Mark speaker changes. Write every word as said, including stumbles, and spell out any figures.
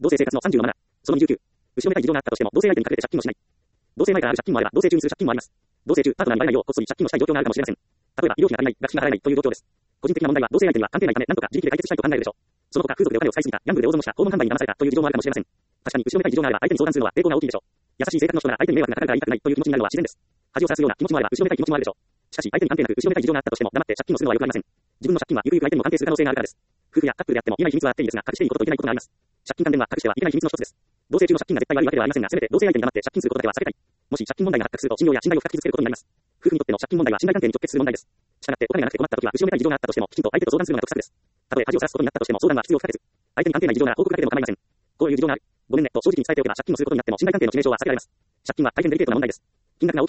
Speaker 1: 同性生活のさんじゅうのマナー。そのにじゅうきゅう。後ろめたい事情があったとしても、同性相手に隠れて借金をしない。同性前からある借金もあれば、同性中にする借金もあります。同性中、パートナーになれないよう、こっそり借金をしたい状況があるかもしれません。例えば、医療費が足りない、学費が払えないという状況です。個人的な問題は、同性相手には関係ないため、なんとか自力で解決したいと考えるでしょう。その他、風俗でお金を使いすぎた、ギャンブルで大損した、訪問販売に騙されたという事情もあるかもしれません。確かに、後ろめたい事情があれば、相手に相談するのは抵抗が大きいでしょう。優しい性格の人なら相手に迷惑がかかるから言いたくないという気持ちになるのは自然です。恥をさらすような気持ちもあれば、後ろめたい気持ちもあるでしょう。しかし、相手に関係なく後ろめたい事情があったとしても、黙って借金をするのは良くありません。自分の借金はゆくゆく相手にも関係する可能性があるからです。夫婦やカップルであっても言えない秘密はあっていいですが、隠していいことといけないことがあります。借金関連は隠してはいけない秘密の一つです。同性中の借金が絶対悪いわけではありませんが、せめて同性相手に黙って借金することだけは避けたい。もし借金問題が発覚すると信用や信頼を深く傷つけることになります。夫婦にとっての借金問題は信頼関係に直結する問題です。したがってお金がなくて困った時は後ろめたい事情があったとしても、きちんと相手と相談するのが得策です。たとえ恥をさらすことになったとしても相談は必要不可欠。相手に関係ない事情なら報告だけでも構いません。こういう事情がある。ごめんねと正直に伝えておけば借金をすることになっても信頼関係の致命傷は避けられます。借金は大変デリケートな問題です。金額が大きくなればなるほど責任もある影響も大きくなります。相手に隠れて借金することだけはないよう注意しましょう。後ろめたい事情があったとしても相手に隠れて借金をしない。